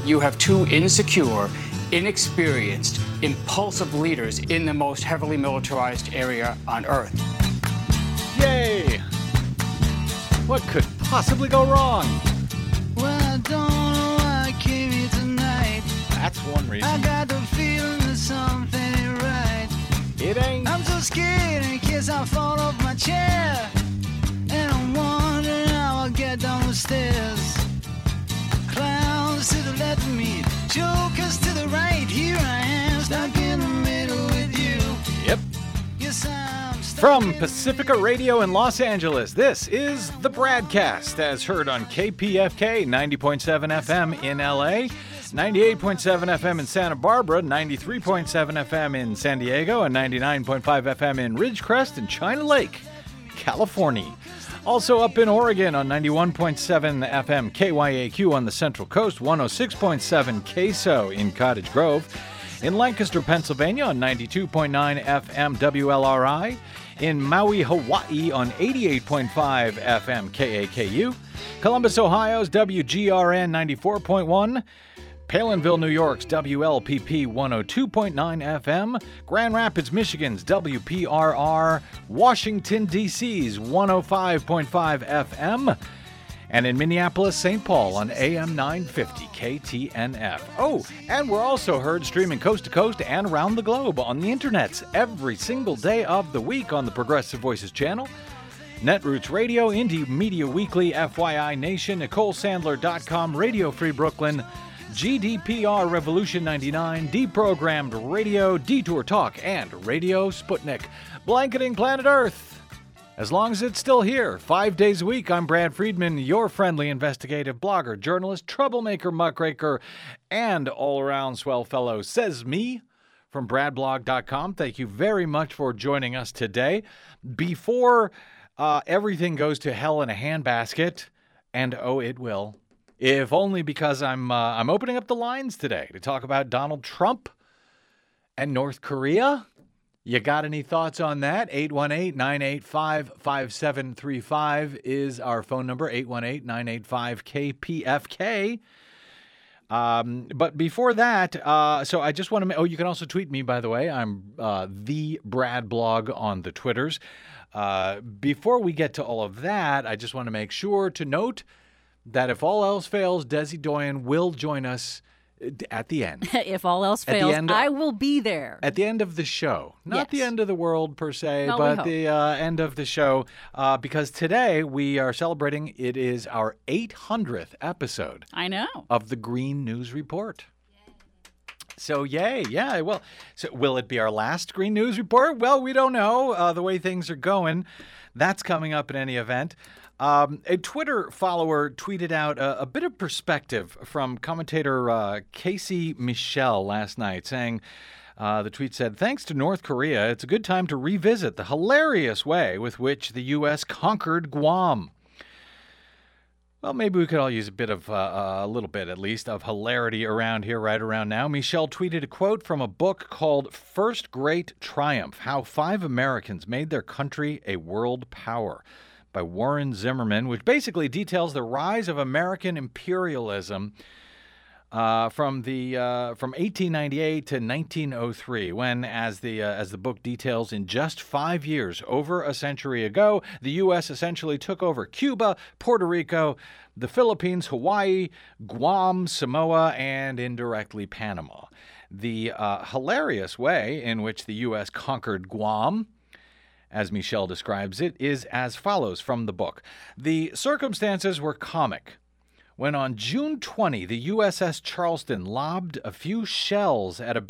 you have two insecure, inexperienced, impulsive leaders in the most heavily militarized area on Earth. Yay! What could possibly go wrong? Well, I don't know why I came here tonight. That's one reason. I got the feeling that something ain't right. It ain't. I'm so scared in case I fall off my chair. And I'm wondering how I'll get down the stairs. Clowns to the left of me, jokers to the right. Here I am, stuck in the middle with you. Yep. Yes, I'm stuck From in Pacifica Radio in Los Angeles, this is the Bradcast, as heard on KPFK 90.7 FM in LA, 98.7 FM in Santa Barbara, 93.7 FM in San Diego, and 99.5 FM in Ridgecrest and China Lake, California. Also up in Oregon on 91.7 FM KYAQ on the Central Coast, 106.7 KSO in Cottage Grove, in Lancaster, Pennsylvania on 92.9 FM WLRI, in Maui, Hawaii on 88.5 FM KAKU, Columbus, Ohio's WGRN 94.1, Palinville, New York's WLPP 102.9 FM, Grand Rapids, Michigan's WPRR, Washington, D.C.'s 105.5 FM, and in Minneapolis, St. Paul on AM 950 KTNF. Oh, and we're also heard streaming coast to coast and around the globe on the internets every single day of the week on the Progressive Voices channel, Netroots Radio, Indie Media Weekly, FYI Nation, NicoleSandler.com, Radio Free Brooklyn, GDPR Revolution 99, Deprogrammed Radio, Detour Talk, and Radio Sputnik, blanketing planet Earth. As long as it's still here, 5 days a week, I'm Brad Friedman, your friendly investigative blogger, journalist, troublemaker, muckraker, and all-around swell fellow, says me, from bradblog.com. Thank you very much for joining us today. Before everything goes to hell in a handbasket, and oh, it will, if only because I'm opening up the lines today to talk about Donald Trump and North Korea. You got any thoughts on that? 818-985-5735 is our phone number, 818-985-KPFK. But before that, so I just want to... you can also tweet me, by the way. I'm the Brad Blog on the Twitters. Before we get to all of that, I just want to make sure to note that if all else fails, Desi Doyen will join us at the end. If all else fails, I will be there. At the end of the show. Not the end of the world, per se, No, but the end of the show. Because today we are celebrating, it is our 800th episode. I know. Of the Green News Report. So, yay. Yeah, well, so will it be our last Green News Report? Well, we don't know the way things are going. That's coming up in any event. A Twitter follower tweeted out a bit of perspective from commentator Casey Michel last night, saying, the tweet said, "Thanks to North Korea, it's a good time to revisit the hilarious way with which the U.S. conquered Guam." Well, maybe we could all use a bit of, a little bit at least, of hilarity around here right around now. Michel tweeted a quote from a book called First Great Triumph, How 5 Americans Made Their Country a World Power, by Warren Zimmerman, which basically details the rise of American imperialism from 1898 to 1903, when, as the book details, in just 5 years, over a century ago, the U.S. essentially took over Cuba, Puerto Rico, the Philippines, Hawaii, Guam, Samoa, and indirectly Panama. The hilarious way in which the U.S. conquered Guam, as Michel describes it, is as follows from the book. The circumstances were comic when on June 20, the USS Charleston lobbed a few shells at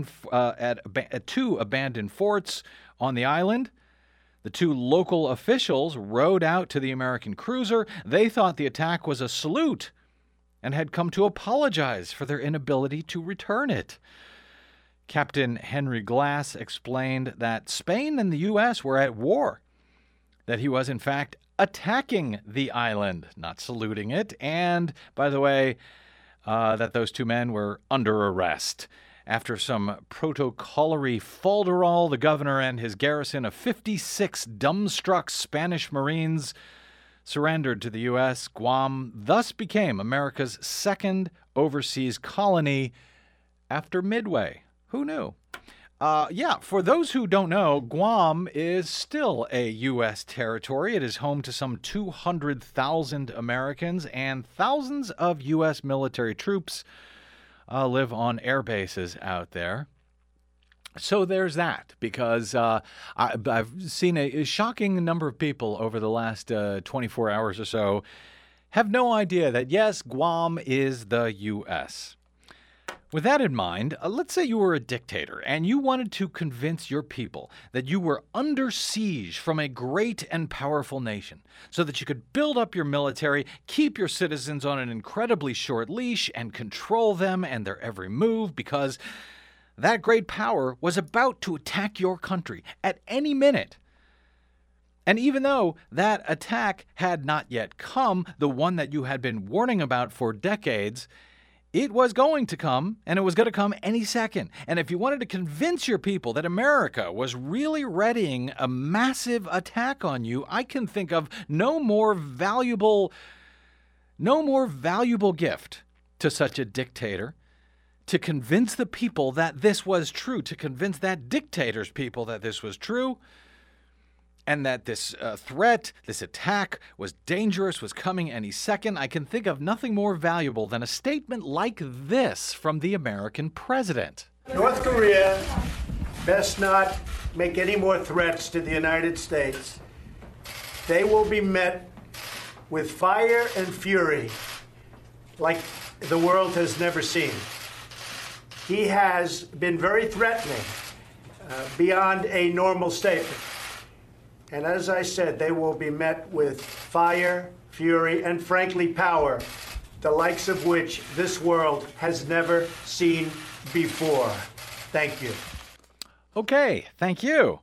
two abandoned forts on the island. The two local officials rowed out to the American cruiser. They thought the attack was a salute and had come to apologize for their inability to return it. Captain Henry Glass explained that Spain and the U.S. were at war, that he was, in fact, attacking the island, not saluting it, and, by the way, that those two men were under arrest. After some protocolary falderall, the governor and his garrison of 56 dumbstruck Spanish Marines surrendered to the U.S., Guam thus became America's second overseas colony after Midway. Who knew? For those who don't know, Guam is still a U.S. territory. It is home to some 200,000 Americans, and thousands of U.S. military troops live on air bases out there. So there's that, because I've seen a shocking number of people over the last 24 hours or so have no idea that, yes, Guam is the U.S. With that in mind, let's say you were a dictator and you wanted to convince your people that you were under siege from a great and powerful nation so that you could build up your military, keep your citizens on an incredibly short leash, and control them and their every move, because that great power was about to attack your country at any minute. And even though that attack had not yet come, the one that you had been warning about for decades, it was going to come, and it was going to come any second. And if you wanted to convince your people that America was really readying a massive attack on you, I can think of no more valuable gift to such a dictator, to convince the people that this was true, to convince that dictator's people that this was true, and that this threat, this attack was dangerous, was coming any second. I can think of nothing more valuable than a statement like this from the American president. North Korea best not make any more threats to the United States. They will be met with fire and fury like the world has never seen. He has been very threatening, beyond a normal statement. And as I said, they will be met with fire, fury, and frankly, power, the likes of which this world has never seen before. Thank you. Okay, thank you.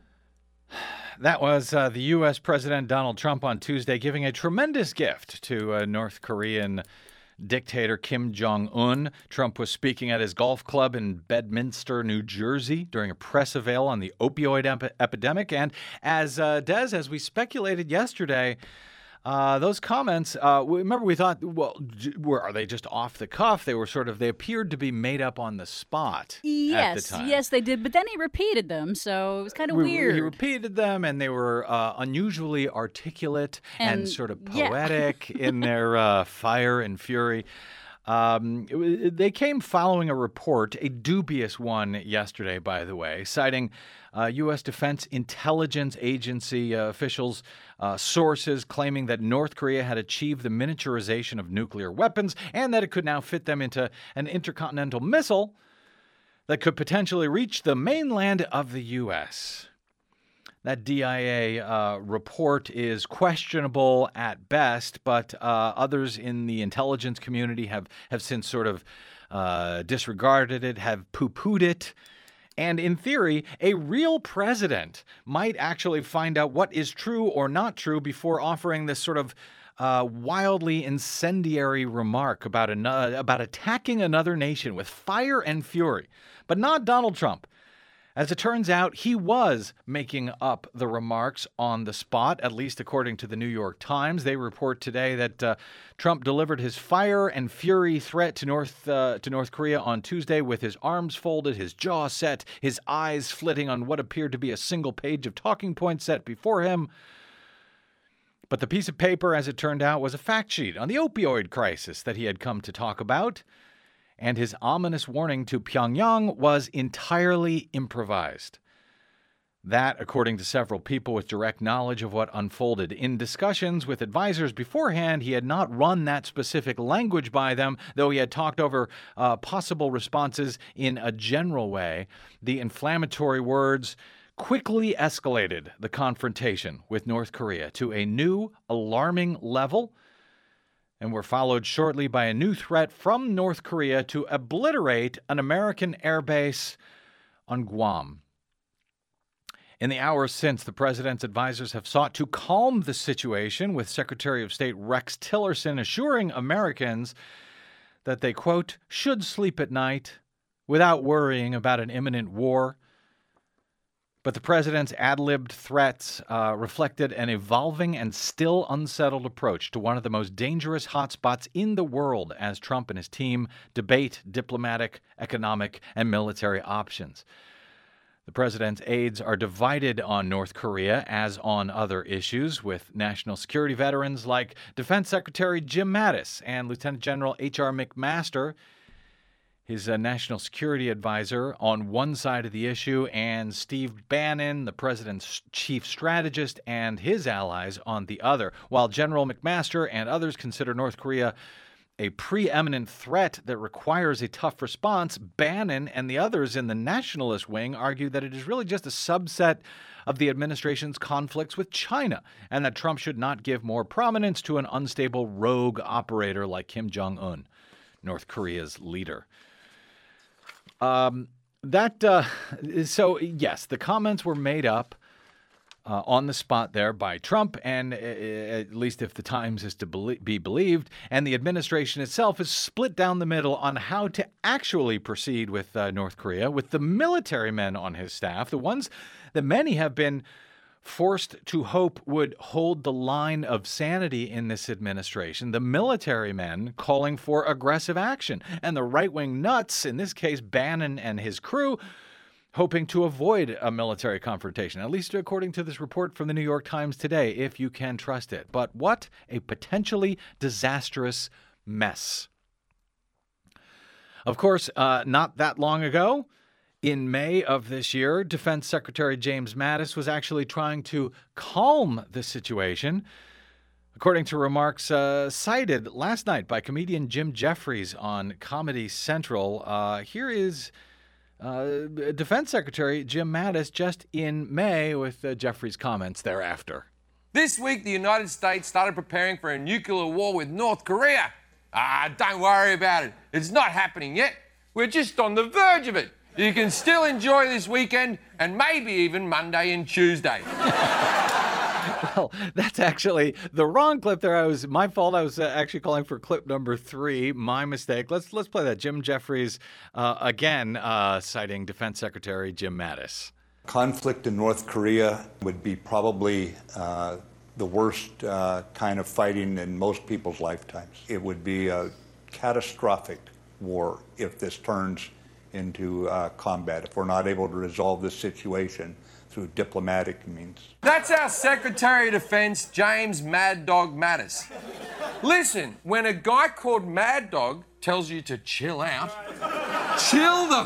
That was the U.S. President Donald Trump on Tuesday giving a tremendous gift to North Korean dictator Kim Jong-un. Trump was speaking at his golf club in Bedminster, New Jersey, during a press avail on the opioid epidemic. And as we speculated yesterday, those comments, remember we thought, well, are they just off the cuff? They appeared to be made up on the spot at the time. Yes, they did. But then he repeated them, so it was kind of weird. He repeated them, and they were unusually articulate and sort of poetic in their fire and fury. They came following a report, a dubious one yesterday, by the way, citing U.S. Defense Intelligence Agency officials, sources claiming that North Korea had achieved the miniaturization of nuclear weapons and that it could now fit them into an intercontinental missile that could potentially reach the mainland of the U.S. That DIA report is questionable at best, but others in the intelligence community have since sort of disregarded it, have poo-pooed it. And in theory, a real president might actually find out what is true or not true before offering this sort of wildly incendiary remark about attacking another nation with fire and fury. But not Donald Trump. As it turns out, he was making up the remarks on the spot, at least according to the New York Times. They report today that Trump delivered his fire and fury threat to North Korea on Tuesday with his arms folded, his jaw set, his eyes flitting on what appeared to be a single page of talking points set before him. But the piece of paper, as it turned out, was a fact sheet on the opioid crisis that he had come to talk about. And his ominous warning to Pyongyang was entirely improvised. That, according to several people with direct knowledge of what unfolded. In discussions with advisors beforehand, he had not run that specific language by them, though he had talked over possible responses in a general way. The inflammatory words quickly escalated the confrontation with North Korea to a new, alarming level, and were followed shortly by a new threat from North Korea to obliterate an American airbase on Guam. In the hours since, the president's advisors have sought to calm the situation, with Secretary of State Rex Tillerson assuring Americans that they, quote, should sleep at night without worrying about an imminent war. But the president's ad-libbed threats reflected an evolving and still unsettled approach to one of the most dangerous hotspots in the world as Trump and his team debate diplomatic, economic, and military options. The president's aides are divided on North Korea as on other issues, with national security veterans like Defense Secretary Jim Mattis and Lieutenant General H.R. McMaster, his national security advisor, on one side of the issue, and Steve Bannon, the president's chief strategist, and his allies on the other. While General McMaster and others consider North Korea a preeminent threat that requires a tough response, Bannon and the others in the nationalist wing argue that it is really just a subset of the administration's conflicts with China, and that Trump should not give more prominence to an unstable rogue operator like Kim Jong-un, North Korea's leader. So yes, the comments were made up on the spot there by Trump, and at least if the Times is to be believed, and the administration itself is split down the middle on how to actually proceed with North Korea, with the military men on his staff, the ones that many have been forced to hope would hold the line of sanity in this administration, the military men calling for aggressive action, and the right-wing nuts, in this case Bannon and his crew, hoping to avoid a military confrontation, at least according to this report from the New York Times today, if you can trust it. But what a potentially disastrous mess. Of course, not that long ago, in May of this year, Defense Secretary James Mattis was actually trying to calm the situation, according to remarks cited last night by comedian Jim Jeffries on Comedy Central. Here is Defense Secretary Jim Mattis just in May with Jeffries' comments thereafter. This week, the United States started preparing for a nuclear war with North Korea. Don't worry about it. It's not happening yet. We're just on the verge of it. You can still enjoy this weekend and maybe even Monday and Tuesday. Well, that's actually the wrong clip there. My fault. I was actually calling for clip number 3. My mistake. Let's play that. Jim Jeffries again, citing Defense Secretary Jim Mattis. Conflict in North Korea would be probably the worst kind of fighting in most people's lifetimes. It would be a catastrophic war if this turns into combat, if we're not able to resolve this situation through diplomatic means. That's our Secretary of Defense, James Mad Dog Mattis. Listen, when a guy called Mad Dog tells you to chill out, chill the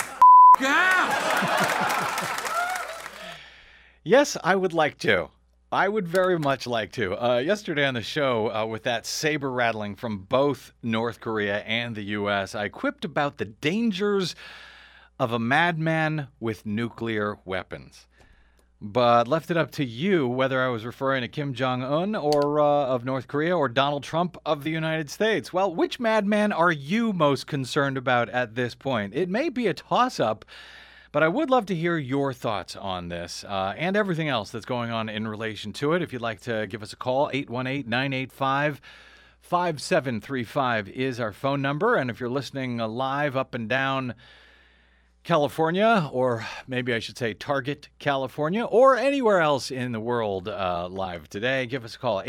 out. Yes, I would like to. I would very much like to. Yesterday on the show, with that saber rattling from both North Korea and the U.S., I quipped about the dangers of a madman with nuclear weapons, but left it up to you whether I was referring to Kim Jong-un or of North Korea or Donald Trump of the United States. Well, which madman are you most concerned about at this point? It may be a toss-up, but I would love to hear your thoughts on this and everything else that's going on in relation to it. If you'd like to give us a call, 818-985-5735 is our phone number. And if you're listening live up and down California, or maybe I should say Target, California, or anywhere else in the world live today, give us a call,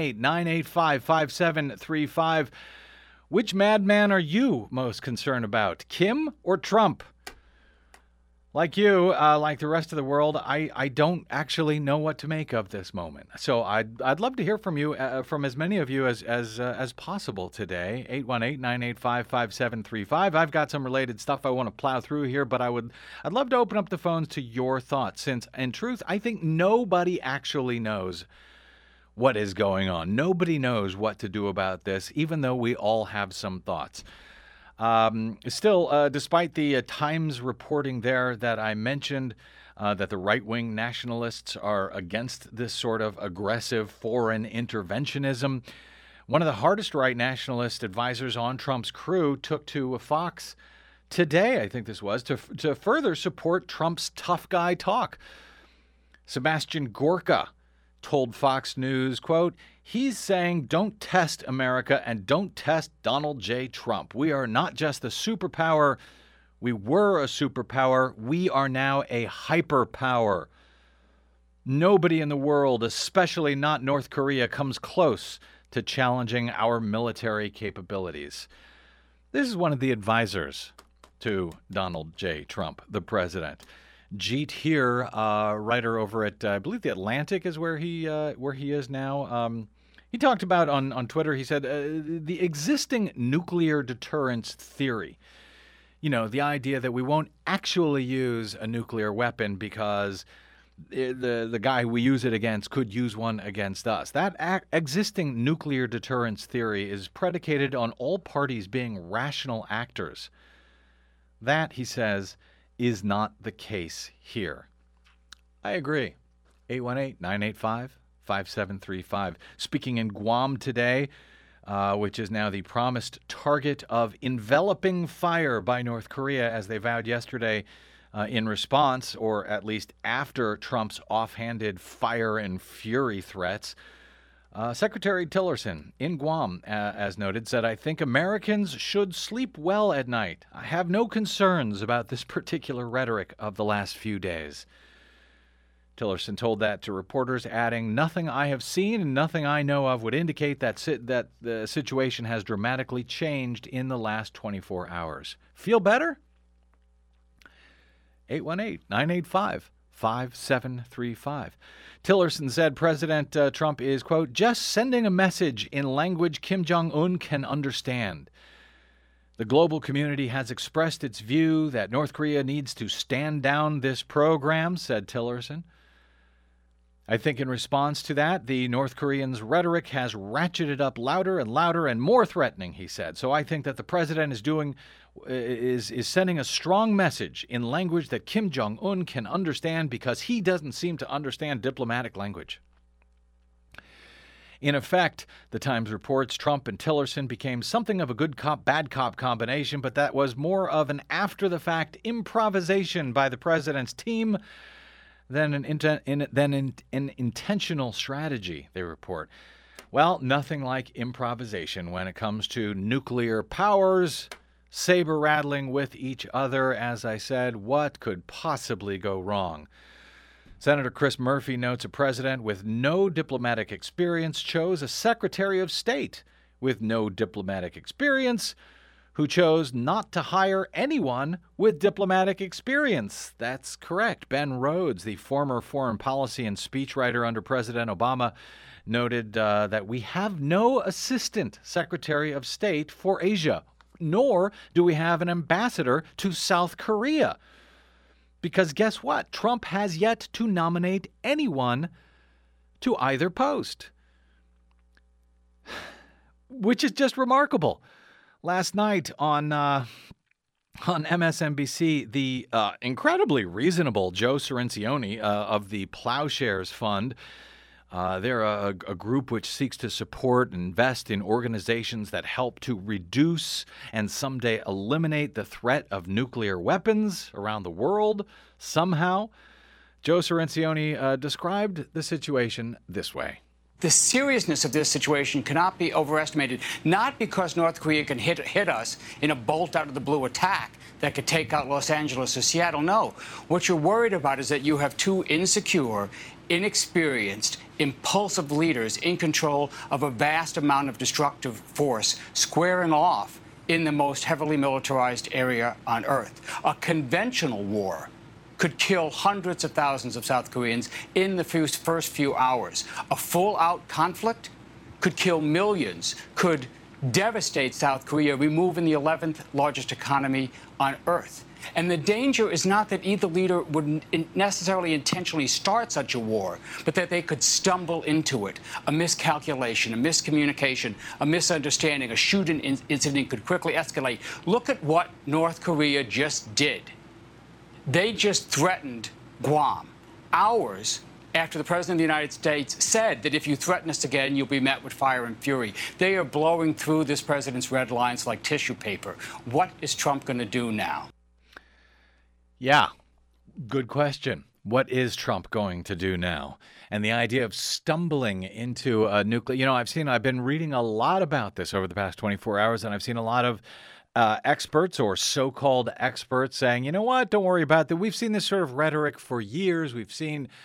818-985-5735. Which madman are you most concerned about, Kim or Trump? Like you, like the rest of the world, I don't actually know what to make of this moment. So I'd love to hear from you, from as many of you as possible today. 818-985-5735. I've got some related stuff I want to plow through here, but I'd love to open up the phones to your thoughts, since in truth, I think nobody actually knows what is going on. Nobody knows what to do about this, even though we all have some thoughts. Still, despite the Times reporting there that I mentioned, that the right-wing nationalists are against this sort of aggressive foreign interventionism, one of the hardest right nationalist advisors on Trump's crew took to Fox today, I think this was, to further support Trump's tough guy talk. Sebastian Gorka told Fox News, quote, "He's saying don't test America and don't test Donald J. Trump. We are not just a superpower. We were a superpower. We are now a hyperpower." Nobody in the world, especially not North Korea, comes close to challenging our military capabilities. This is one of the advisors to Donald J. Trump, the president. Jeet Heer, writer over at, I believe, The Atlantic is where he is now. He talked about on Twitter, he said, the existing nuclear deterrence theory. You know, the idea that we won't actually use a nuclear weapon because the guy we use it against could use one against us. That existing nuclear deterrence theory is predicated on all parties being rational actors. That, he says, is not the case here. I agree. 818-985-5735. Speaking in Guam today, which is now the promised target of enveloping fire by North Korea, as they vowed yesterday in response, or at least after Trump's offhanded fire and fury threats. Secretary Tillerson in Guam, as noted, said, "I think Americans should sleep well at night. I have no concerns about this particular rhetoric of the last few days." Tillerson told that to reporters, adding, "Nothing I have seen and nothing I know of would indicate that the situation has dramatically changed in the last 24 hours. Feel better?" 818-985-5735. Tillerson said President Trump is, quote, "just sending a message in language Kim Jong-un can understand. The global community has expressed its view that North Korea needs to stand down this program," said Tillerson. "I think in response to that, the North Koreans' rhetoric has ratcheted up louder and louder and more threatening," he said. "So I think that the president is sending a strong message in language that Kim Jong-un can understand because he doesn't seem to understand diplomatic language." In effect, the Times reports Trump and Tillerson became something of a good cop, bad cop combination, but that was more of an after-the-fact improvisation by the president's team than an intentional strategy, they report. Well, nothing like improvisation when it comes to nuclear powers saber-rattling with each other. As I said, what could possibly go wrong? Senator Chris Murphy notes a president with no diplomatic experience chose a Secretary of State with no diplomatic experience who chose not to hire anyone with diplomatic experience. That's correct. Ben Rhodes, the former foreign policy and speechwriter under President Obama, noted that we have no assistant Secretary of State for Asia, nor do we have an ambassador to South Korea. Because guess what? Trump has yet to nominate anyone to either post, which is just remarkable. Last night on MSNBC, the incredibly reasonable Joe Cirincione of the Plowshares Fund, they're a group which seeks to support and invest in organizations that help to reduce and someday eliminate the threat of nuclear weapons around the world somehow. Joe Cirincione described the situation this way. The seriousness of this situation cannot be overestimated, not because North Korea can hit us in a bolt-out-of-the-blue attack that could take out Los Angeles or Seattle. No. What you're worried about is that you have two insecure, inexperienced, impulsive leaders in control of a vast amount of destructive force squaring off in the most heavily militarized area on Earth. A conventional war could kill hundreds of thousands of South Koreans in the first few hours. A full-out conflict could kill millions, could devastate South Korea, removing the 11th largest economy on Earth. And the danger is not that either leader would necessarily intentionally start such a war, but that they could stumble into it. A miscalculation, a miscommunication, a misunderstanding, a shooting incident could quickly escalate. Look at what North Korea just did. They just threatened Guam hours after the President of the United States said that if you threaten us again, you'll be met with fire and fury. They are blowing through this president's red lines like tissue paper. What is Trump going to do now? Yeah, good question. What is Trump going to do now? And the idea of stumbling into a nuclear, I've been reading a lot about this over the past 24 hours, and I've seen a lot of experts or so-called experts saying, you know what, don't worry about that. We've seen this sort of rhetoric for years. We've seen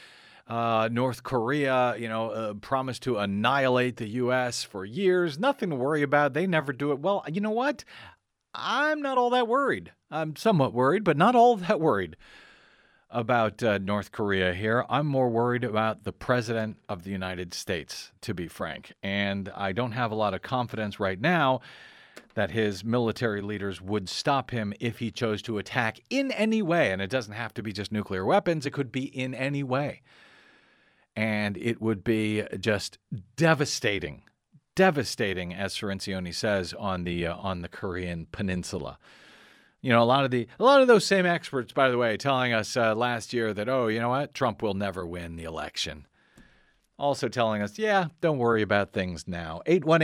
North Korea, promised to annihilate the U.S. for years. Nothing to worry about. They never do it. Well, you know what? I'm not all that worried. I'm somewhat worried, but not all that worried about North Korea here. I'm more worried about the President of the United States, to be frank. And I don't have a lot of confidence right now that his military leaders would stop him if he chose to attack in any way. And it doesn't have to be just nuclear weapons. It could be in any way. And it would be just devastating, as Cirincione says, on the Korean Peninsula. A lot of those same experts, by the way, telling us last year that, you know what, Trump will never win the election. Also telling us, don't worry about things now.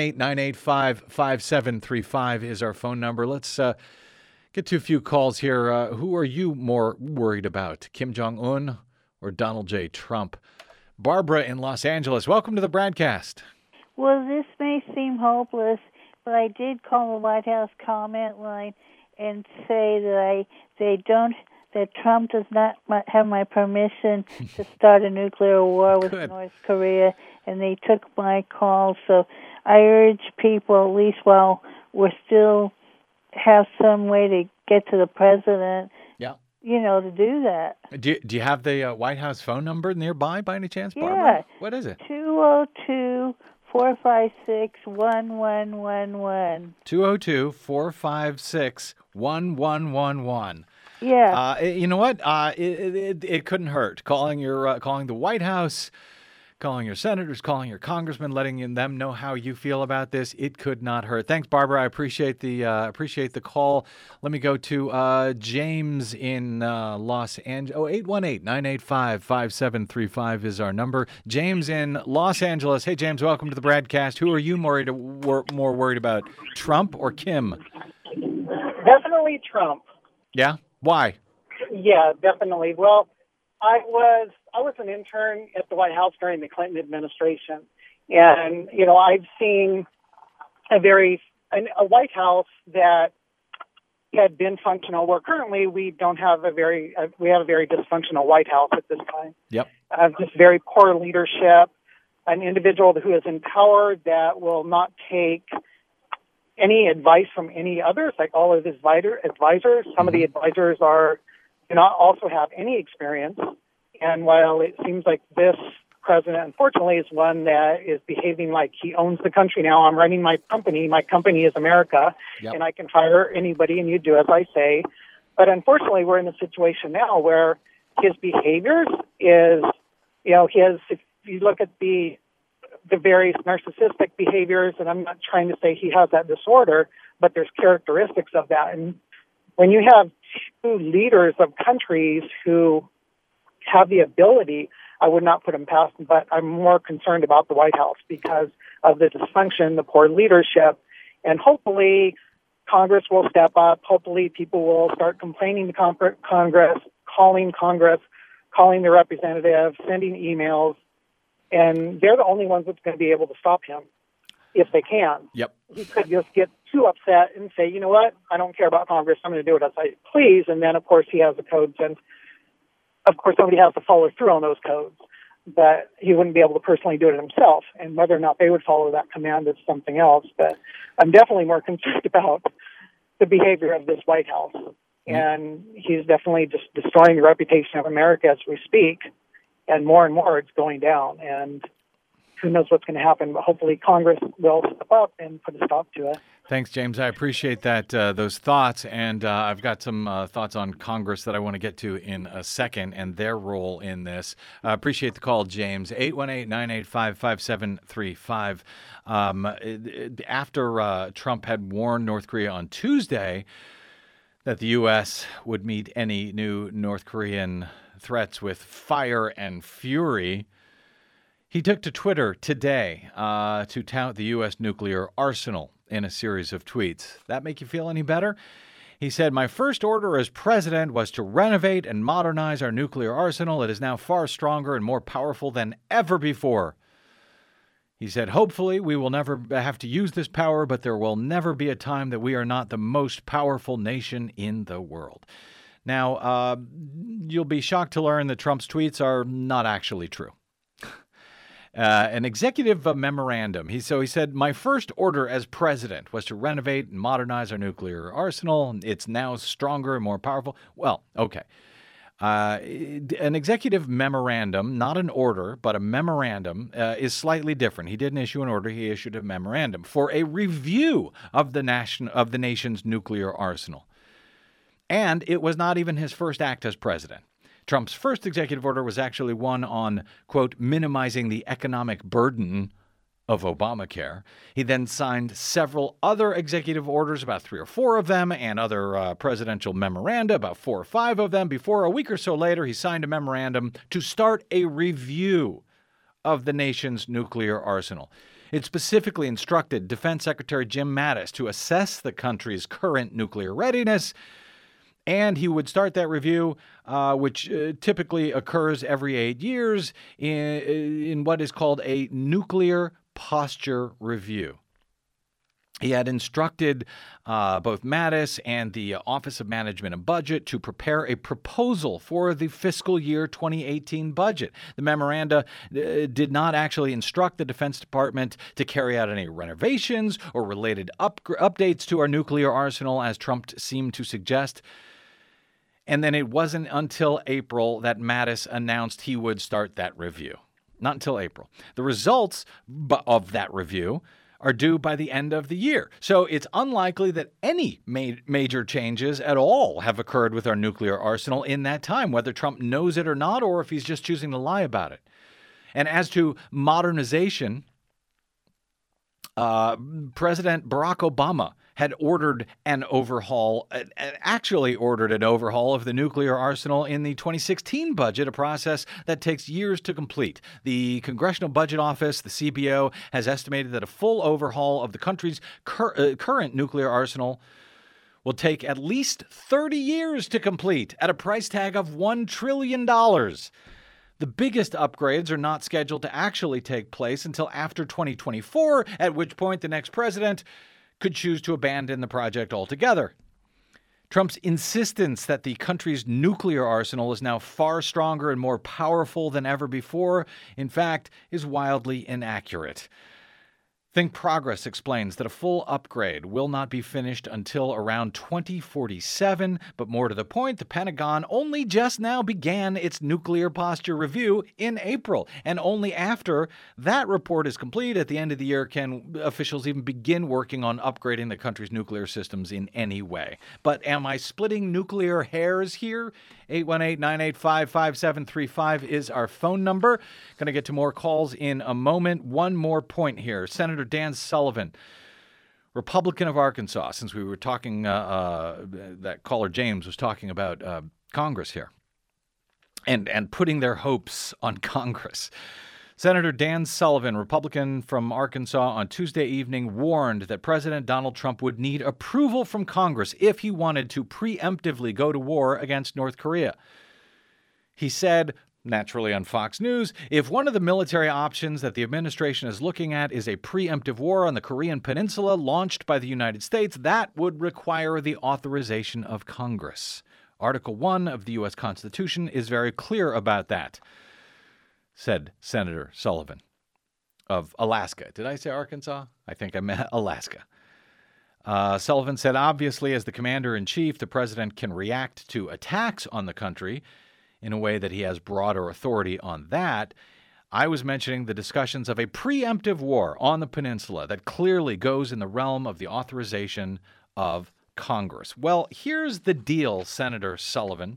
818-985-5735 is our phone number. Let's get to a few calls here. Who are you more worried about, Kim Jong-un or Donald J. Trump? Barbara in Los Angeles, welcome to the broadcast. Well, this may seem hopeless, but I did call the White House comment line and say that Trump does not have my permission to start a nuclear war with North Korea, and they took my call. So I urge people, at least while we're still have some way to get to the president, to do that. Do you have the White House phone number nearby by any chance, Barbara? Yeah. What is it? 202-456-1111. 202-456-1111. Yeah. You know what? It couldn't hurt. Calling the White House, calling your senators, calling your congressmen, letting them know how you feel about this. It could not hurt. Thanks, Barbara. I appreciate the call. Let me go to James in Los Angeles. 818-985-5735 is our number. James in Los Angeles. Hey, James, welcome to the broadcast. Who are you more worried about, Trump or Kim? Definitely Trump. Yeah? Why? Yeah, definitely. Well, I was an intern at the White House during the Clinton administration, and I've seen a White House that had been functional. Where currently we have a very dysfunctional White House at this time. Yep. Just very poor leadership, an individual who is in power that will not take any advice from any others, like all of his advisors. Some of the advisors do not also have any experience. And while it seems like this president, unfortunately, is one that is behaving like he owns the country now, I'm running my company. My company is America, and I can fire anybody, and you do as I say. But unfortunately, we're in a situation now where his behaviors is, if you look at the various narcissistic behaviors, and I'm not trying to say he has that disorder, but there's characteristics of that. And when you have two leaders of countries who have the ability, I would not put him past him, but I'm more concerned about the White House because of the dysfunction, the poor leadership, and hopefully Congress will step up. Hopefully people will start complaining to Congress, calling the representative, sending emails, and they're the only ones that's going to be able to stop him if they can. Yep. He could just get too upset and say, you know what, I don't care about Congress, I'm going to do it as I please, and then, of course, he has the codes, and, of course, somebody has to follow through on those codes, but he wouldn't be able to personally do it himself, and whether or not they would follow that command is something else, but I'm definitely more concerned about the behavior of this White House, and he's definitely just destroying the reputation of America as we speak, and more it's going down, and who knows what's going to happen, but hopefully Congress will step up and put a stop to it. Thanks, James. I appreciate that those thoughts, and I've got some thoughts on Congress that I want to get to in a second and their role in this. Appreciate the call, James. 818-985-5735. After Trump had warned North Korea on Tuesday that the U.S. would meet any new North Korean threats with fire and fury, he took to Twitter today to tout the U.S. nuclear arsenal in a series of tweets. That make you feel any better? He said, "My first order as president was to renovate and modernize our nuclear arsenal. It is now far stronger and more powerful than ever before." He said, "Hopefully we will never have to use this power, but there will never be a time that we are not the most powerful nation in the world." Now, you'll be shocked to learn that Trump's tweets are not actually true. An executive memorandum. He said, my first order as president was to renovate and modernize our nuclear arsenal. It's now stronger and more powerful. Well, okay. An executive memorandum, not an order, but a memorandum, is slightly different. He didn't issue an order. He issued a memorandum for a review of the nation's nuclear arsenal. And it was not even his first act as president. Trump's first executive order was actually one on, quote, minimizing the economic burden of Obamacare. He then signed several other executive orders, about 3 or 4 of them, and other presidential memoranda, about 4 or 5 of them, before a week or so later he signed a memorandum to start a review of the nation's nuclear arsenal. It specifically instructed Defense Secretary Jim Mattis to assess the country's current nuclear readiness, and he would start that review, which typically occurs every 8 years, in what is called a nuclear posture review. He had instructed both Mattis and the Office of Management and Budget to prepare a proposal for the fiscal year 2018 budget. The memoranda did not actually instruct the Defense Department to carry out any renovations or related updates to our nuclear arsenal, as Trump seemed to suggest. And then it wasn't until April that Mattis announced he would start that review. Not until April. The results of that review are due by the end of the year. So it's unlikely that any major changes at all have occurred with our nuclear arsenal in that time, whether Trump knows it or not, or if he's just choosing to lie about it. And as to modernization, President Barack Obama had ordered an overhaul of the nuclear arsenal in the 2016 budget, a process that takes years to complete. The Congressional Budget Office, the CBO, has estimated that a full overhaul of the country's current nuclear arsenal will take at least 30 years to complete at a price tag of $1 trillion. The biggest upgrades are not scheduled to actually take place until after 2024, at which point the next president could choose to abandon the project altogether. Trump's insistence that the country's nuclear arsenal is now far stronger and more powerful than ever before, in fact, is wildly inaccurate. Think Progress explains that a full upgrade will not be finished until around 2047, but more to the point, the Pentagon only just now began its nuclear posture review in April, and only after that report is complete at the end of the year can officials even begin working on upgrading the country's nuclear systems in any way. But am I splitting nuclear hairs here? 818-985-5735 is our phone number. Going to get to more calls in a moment. One more point here. Senator Dan Sullivan, Republican of Arkansas, since we were talking, that caller James was talking about Congress here and putting their hopes on Congress. Senator Dan Sullivan, Republican from Arkansas, on Tuesday evening warned that President Donald Trump would need approval from Congress if he wanted to preemptively go to war against North Korea. He said, naturally on Fox News, if one of the military options that the administration is looking at is a preemptive war on the Korean Peninsula launched by the United States, that would require the authorization of Congress. Article 1 of the U.S. Constitution is very clear about that, said Senator Sullivan of Alaska. Did I say Arkansas? I think I meant Alaska. Sullivan said, obviously, as the commander-in-chief, the president can react to attacks on the country in a way that he has broader authority on that. I was mentioning the discussions of a preemptive war on the peninsula that clearly goes in the realm of the authorization of Congress. Well, here's the deal, Senator Sullivan.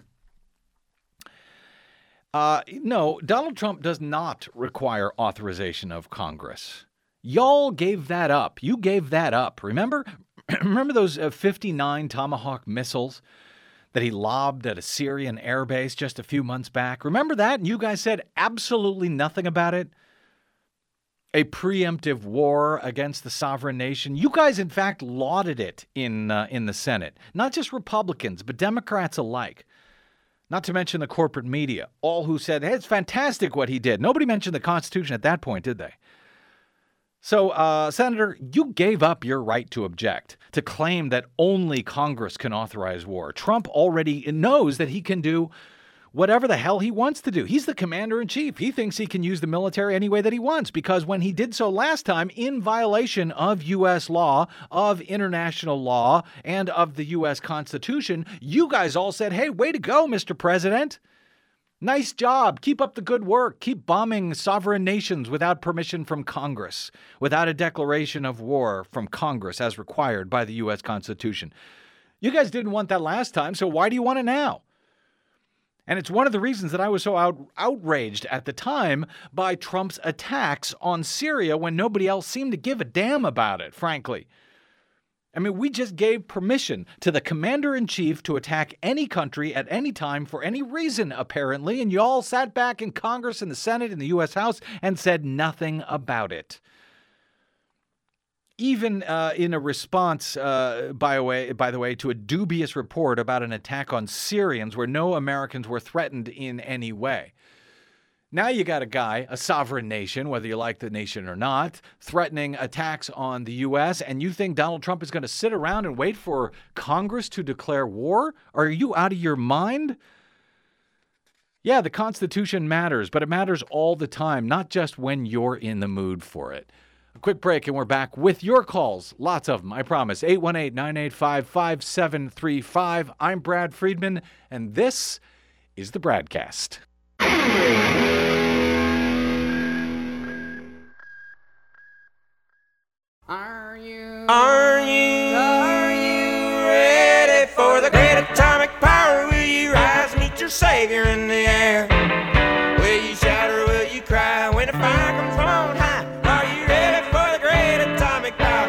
No, Donald Trump does not require authorization of Congress. Y'all gave that up. You gave that up. Remember those 59 Tomahawk missiles that he lobbed at a Syrian airbase just a few months back? Remember that? And you guys said absolutely nothing about it? A preemptive war against the sovereign nation. You guys, in fact, lauded it in the Senate. Not just Republicans, but Democrats alike. Not to mention the corporate media, all who said, hey, it's fantastic what he did. Nobody mentioned the Constitution at that point, did they? So, Senator, you gave up your right to object, to claim that only Congress can authorize war. Trump already knows that he can do whatever the hell he wants to do. He's the commander-in-chief. He thinks he can use the military any way that he wants, because when he did so last time in violation of U.S. law, of international law, and of the U.S. Constitution, you guys all said, hey, way to go, Mr. President. Nice job. Keep up the good work. Keep bombing sovereign nations without permission from Congress, without a declaration of war from Congress as required by the U.S. Constitution. You guys didn't want that last time, so why do you want it now? And it's one of the reasons that I was so outraged at the time by Trump's attacks on Syria when nobody else seemed to give a damn about it, frankly. I mean, we just gave permission to the commander-in-chief to attack any country at any time for any reason, apparently, and you all sat back in Congress and the Senate and the U.S. House and said nothing about it. Even in a response, by the way, to a dubious report about an attack on Syrians where no Americans were threatened in any way. Now you got a guy, a sovereign nation, whether you like the nation or not, threatening attacks on the U.S., and you think Donald Trump is going to sit around and wait for Congress to declare war? Are you out of your mind? Yeah, the Constitution matters, but it matters all the time, not just when you're in the mood for it. A quick break, and we're back with your calls. Lots of them, I promise. 818-985-5735. I'm Brad Friedman, and this is the Bradcast. Are you ready for the great atomic power? Will you rise, meet your savior in the air? Will you shout or will you cry when the fire comes from on high? Are you ready for the great atomic power?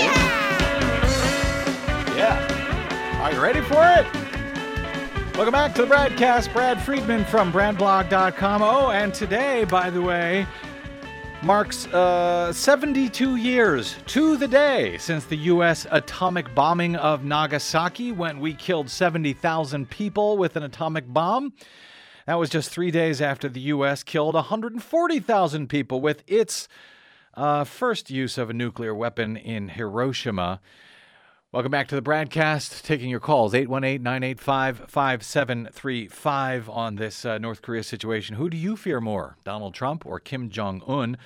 Yeah. Are you ready for it? Welcome back to the Bradcast. Brad Friedman from BradBlog.com. Oh, and today, by the way, marks 72 years to the day since the U.S. atomic bombing of Nagasaki, when we killed 70,000 people with an atomic bomb. That was just 3 days after the U.S. killed 140,000 people with its first use of a nuclear weapon in Hiroshima. Welcome back to the Bradcast. Taking your calls, 818-985-5735 on this North Korea situation. Who do you fear more, Donald Trump or Kim Jong-un?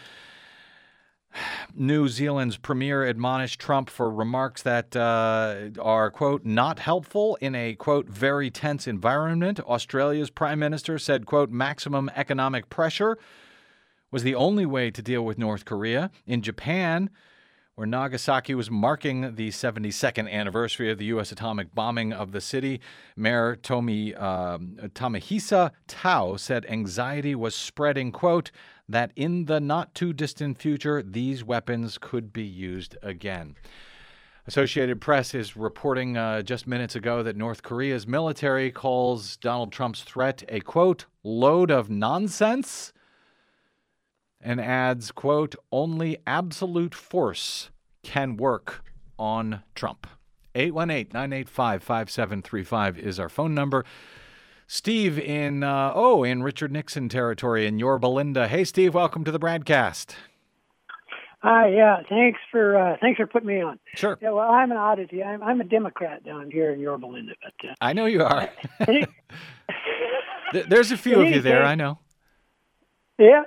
New Zealand's premier admonished Trump for remarks that are, quote, not helpful in a, quote, very tense environment. Australia's prime minister said, quote, maximum economic pressure was the only way to deal with North Korea. In Japan, where Nagasaki was marking the 72nd anniversary of the U.S. atomic bombing of the city, Mayor Tamahisa Tao said anxiety was spreading, quote, that in the not-too-distant future, these weapons could be used again. Associated Press is reporting just minutes ago that North Korea's military calls Donald Trump's threat a, quote, load of nonsense, and adds, quote, only absolute force can work on Trump. 818-985-5735 is our phone number. Steve in Richard Nixon territory in Yorba Linda. Hey, Steve, welcome to the Bradcast. Hi, yeah, thanks for putting me on. Sure. Yeah, well, I'm an oddity. I'm a Democrat down here in Yorba Linda, but I know you are. There's a few of you there, I know. Yeah.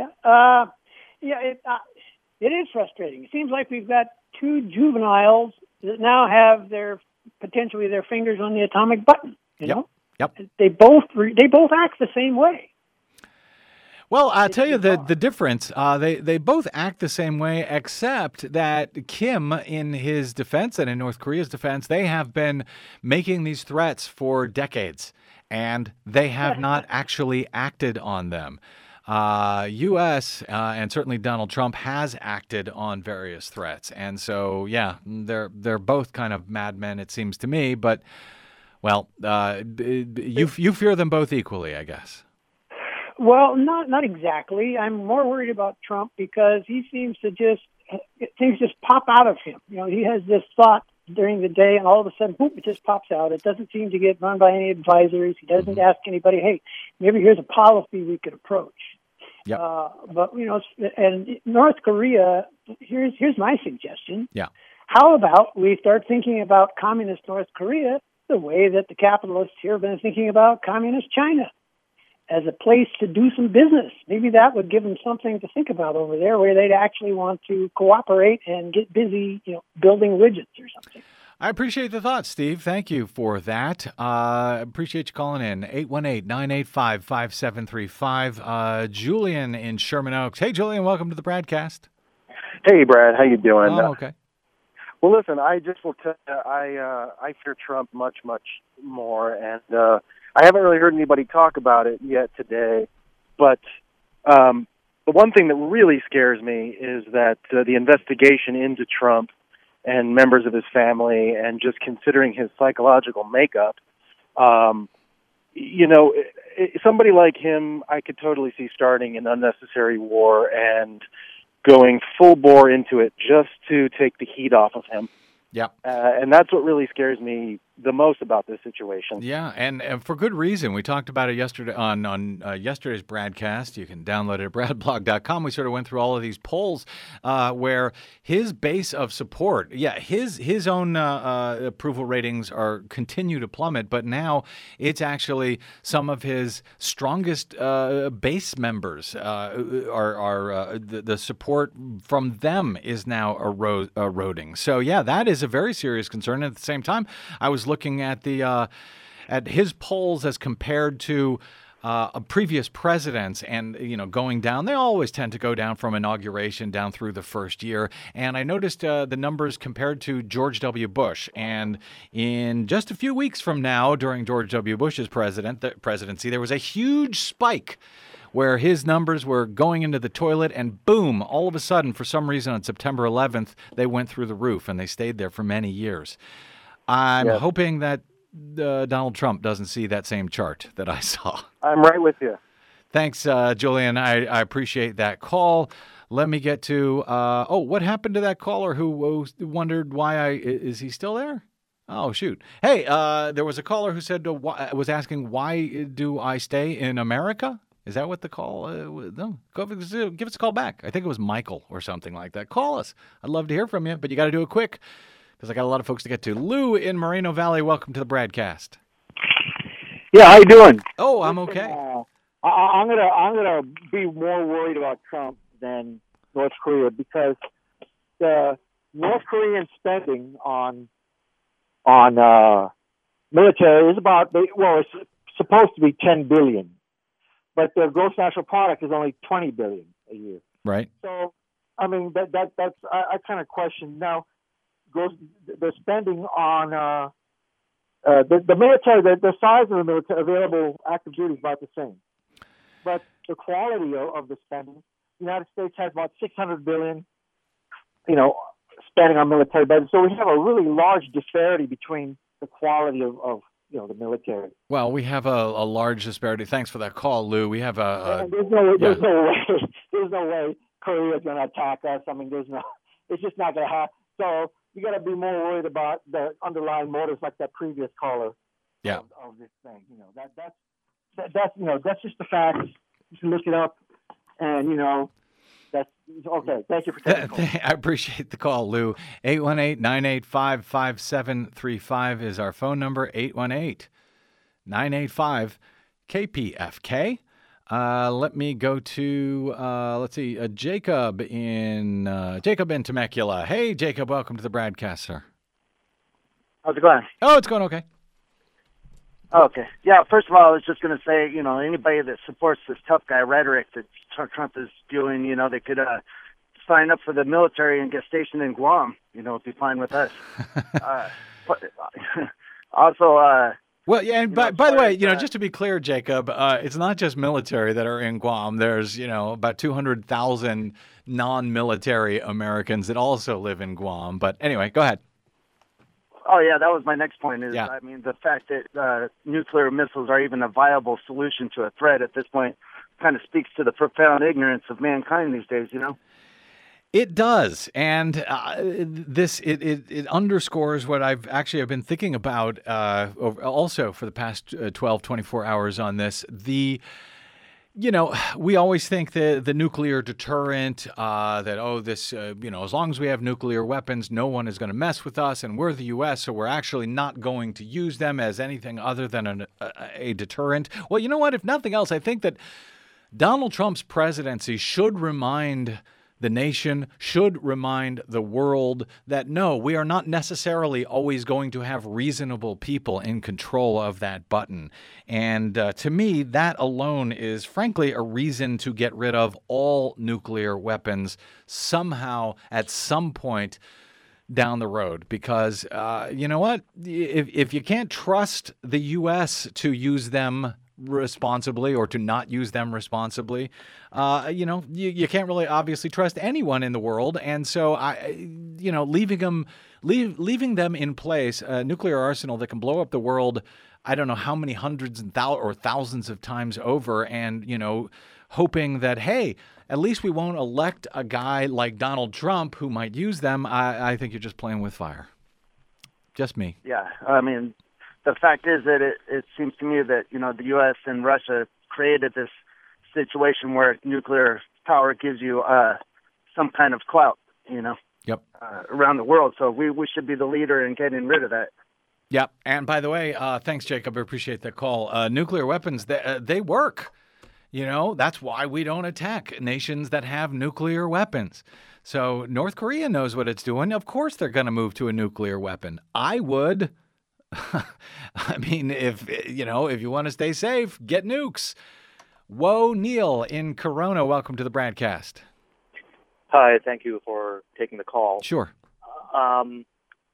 It is frustrating. It seems like we've got two juveniles that now have potentially their fingers on the atomic button. You know? Yep. They both act the same way. Well, I'll tell you the difference. They both act the same way, except that Kim, in his defense and in North Korea's defense, they have been making these threats for decades, and they have not actually acted on them. U.S. And certainly Donald Trump has acted on various threats. And so, yeah, they're both kind of madmen, it seems to me. But, well, you fear them both equally, I guess. Well, not exactly. I'm more worried about Trump because he seems to things just pop out of him. You know, he has this thought during the day, and all of a sudden, boom, it just pops out. It doesn't seem to get run by any advisories. He doesn't ask anybody, hey, maybe here's a policy we could approach. Yep. But and North Korea. Here's my suggestion. Yeah. How about we start thinking about communist North Korea the way that the capitalists here have been thinking about communist China, as a place to do some business. Maybe that would give them something to think about over there, where they'd actually want to cooperate and get busy, building widgets or something. I appreciate the thought, Steve. Thank you for that. Appreciate you calling in. 818-985-5735. Julian in Sherman Oaks. Hey, Julian, welcome to the broadcast. Hey, Brad. How you doing? Oh, okay. Well, listen, I just will tell you, I fear Trump much, much more, and I haven't really heard anybody talk about it yet today. But the one thing that really scares me is that the investigation into Trump and members of his family, and just considering his psychological makeup, somebody like him, I could totally see starting an unnecessary war and going full bore into it just to take the heat off of him. Yeah. And that's what really scares me the most about this situation. Yeah, and for good reason. We talked about it yesterday on yesterday's broadcast. You can download it at bradblog.com. We sort of went through all of these polls where his base of support, his own approval ratings continue to plummet, but now it's actually some of his strongest base members the support from them is now eroding. So yeah, that is a very serious concern. At the same time, I was looking at the at his polls as compared to previous presidents, and going down. They always tend to go down from inauguration down through the first year. And I noticed the numbers compared to George W. Bush. And in just a few weeks from now, during George W. Bush's presidency, there was a huge spike where his numbers were going into the toilet, and boom, all of a sudden, for some reason on September 11th, they went through the roof, and they stayed there for many years. I'm hoping that Donald Trump doesn't see that same chart that I saw. I'm right with you. Thanks, Julian. I appreciate that call. Let me get to, what happened to that caller who wondered why is he still there? Oh, shoot. Hey, there was a caller who said, was asking, why do I stay in America? Is that what the call? No, give us a call back. I think it was Michael or something like that. Call us. I'd love to hear from you, but you got to do it quick because I got a lot of folks to get to. Lou in Moreno Valley, welcome to the broadcast. Yeah, how you doing? Oh, I'm okay. I'm gonna be more worried about Trump than North Korea, because the North Korean spending on military is it's supposed to be $10 billion. But their gross national product is only $20 billion a year. Right. So, I mean, that's I kind of question now. The spending on the military, the size of the military available active duty is about the same, but the quality of the spending. The United States has about $600 billion, spending on military budget. So we have a really large disparity between the quality of the military. Well, we have a large disparity. Thanks for that call, Lou. We have there's no way Korea is going to attack us. I mean, it's just not going to happen. So you got to be more worried about the underlying motives, like that previous caller. Yeah. Of this thing, that's just the facts. You can look it up, and that's okay. Thank you for taking the call. I appreciate the call, Lou. 818-985-5735 is our phone number. 818-985-KPFK. Let me go to Jacob in Temecula. Hey, Jacob, welcome to the broadcast, sir. How's it going? Oh, it's going okay. Okay. Yeah, first of all, I was just going to say, anybody that supports this tough guy rhetoric that Trump is doing, they could sign up for the military and get stationed in Guam. It'd be fine with us. But also... Well, yeah, and by the way, just to be clear, Jacob, it's not just military that are in Guam. There's, about 200,000 non-military Americans that also live in Guam. But anyway, go ahead. Oh, yeah, that was my next point. I mean, the fact that nuclear missiles are even a viable solution to a threat at this point kind of speaks to the profound ignorance of mankind these days, It does, and it underscores what I've been thinking about also for the past 12, 24 hours on this. You know, we always think the nuclear deterrent, as long as we have nuclear weapons, no one is going to mess with us, and we're the U.S., so we're actually not going to use them as anything other than a deterrent. Well, you know what? If nothing else, I think that Donald Trump's presidency should remind the nation, should remind the world that no, we are not necessarily always going to have reasonable people in control of that button. And to me, that alone is frankly a reason to get rid of all nuclear weapons somehow at some point down the road. Because you know what? If you can't trust the U.S. to use them responsibly or to not use them responsibly, you can't really obviously trust anyone in the world. And so leaving them in place, a nuclear arsenal that can blow up the world, I don't know how many hundreds and thousands of times over, and hoping that, hey, at least we won't elect a guy like Donald Trump who might use them. I think you're just playing with fire. Just me. Yeah, I mean, the fact is that it seems to me that, the U.S. and Russia created this situation where nuclear power gives you some kind of clout, Yep. Around the world. So we should be the leader in getting rid of that. Yep. And by the way, thanks, Jacob. I appreciate that call. Nuclear weapons, they work. That's why we don't attack nations that have nuclear weapons. So North Korea knows what it's doing. Of course they're going to move to a nuclear weapon. I would. I mean, if you want to stay safe, get nukes. Whoa, Neil in Corona, welcome to the broadcast. Hi, thank you for taking the call. Sure. I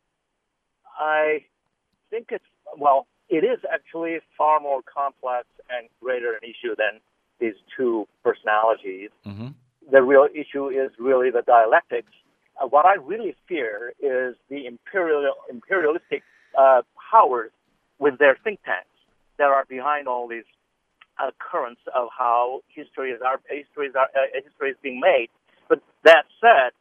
think it is actually far more complex and greater an issue than these two personalities. Mm-hmm. The real issue is really the dialectics. What I really fear is the imperialistic powers with their think tanks that are behind all these currents of how history is being made. But that said,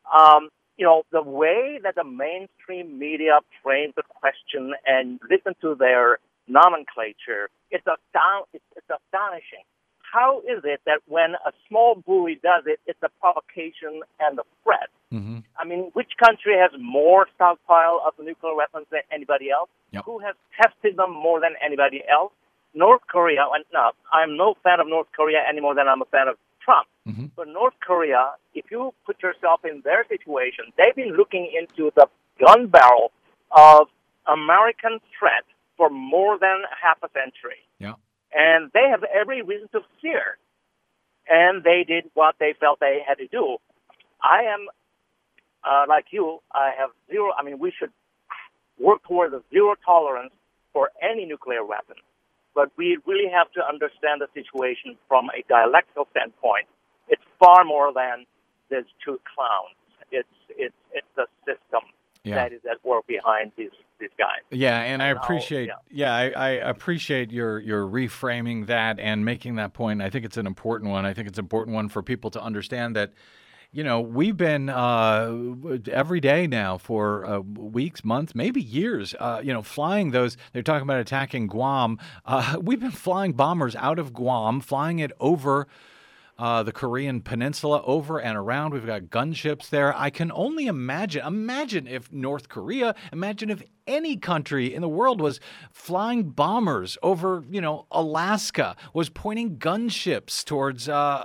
the way that the mainstream media frames the question and listen to their nomenclature, it's astonishing. How is it that when a small buoy does it, it's a provocation and a threat? Mm-hmm. I mean, which country has more stockpile of nuclear weapons than anybody else? Yep. Who has tested them more than anybody else? North Korea, and no, I'm no fan of North Korea any more than I'm a fan of Trump. Mm-hmm. But North Korea, if you put yourself in their situation, they've been looking into the gun barrel of American threat for more than half a century. Yeah. And they have every reason to fear. And they did what they felt they had to do. I am, like you, I have zero, we should work towards a zero tolerance for any nuclear weapon. But we really have to understand the situation from a dialectical standpoint. It's far more than these two clowns. It's the system that is at work behind these guys. Yeah, and I appreciate I appreciate your reframing that and making that point. I think it's an important one. I think it's an important one for people to understand that, we've been every day now for weeks, months, maybe years, flying those. They're talking about attacking Guam. We've been flying bombers out of Guam, flying it over the Korean Peninsula, over and around. We've got gunships there. I can only imagine if North Korea, imagine if any country in the world was flying bombers over, Alaska, was pointing gunships towards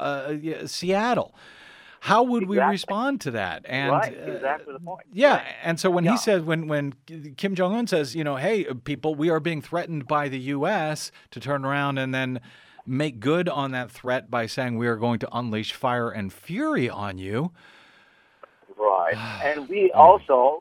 Seattle. How would we respond to that? And, right, exactly the point. Yeah, right. And so when he says, when Kim Jong-un says, hey, people, we are being threatened by the U.S. to turn around and then make good on that threat by saying we are going to unleash fire and fury on you. Right. And we also,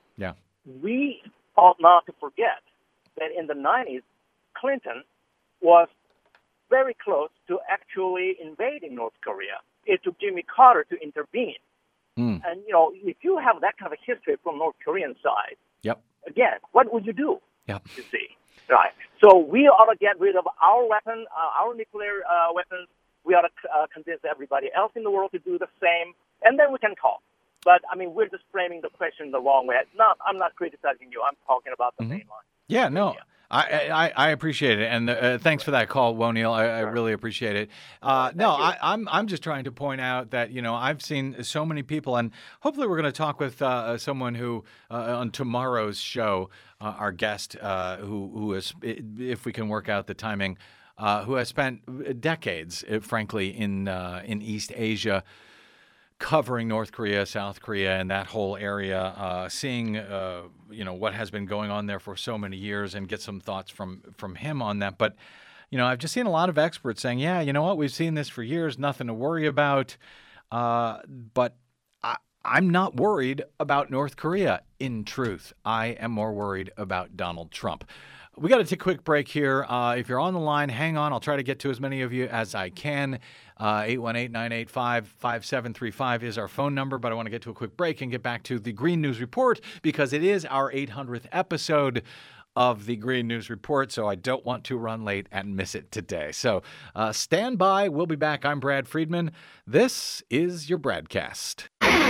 we ought not to forget that in the 90s, Clinton was very close to actually invading North Korea. It took Jimmy Carter to intervene. And, if you have that kind of a history from North Korean side, again, what would you do? You see. Right. So we ought to get rid of our weapon, our nuclear weapons. We ought to convince everybody else in the world to do the same, and then we can talk. But, we're just framing the question the wrong way. No, I'm not criticizing you. I'm talking about the main line. Yeah, no. I appreciate it, and thanks for that call, Woniel. I really appreciate it. I'm just trying to point out that I've seen so many people, and hopefully we're going to talk with someone who on tomorrow's show, our guest who is, if we can work out the timing, who has spent decades, frankly, in East Asia, covering North Korea, South Korea, and that whole area, seeing what has been going on there for so many years, and get some thoughts from him on that. But I've just seen a lot of experts saying, yeah, you know what, we've seen this for years, nothing to worry about. But I'm not worried about North Korea. In truth, I am more worried about Donald Trump. We got to take a quick break here. If you're on the line, hang on. I'll try to get to as many of you as I can. 818-985-5735 is our phone number, but I want to get to a quick break and get back to the Green News Report because it is our 800th episode of the Green News Report, so I don't want to run late and miss it today. So stand by. We'll be back. I'm Brad Friedman. This is your Bradcast.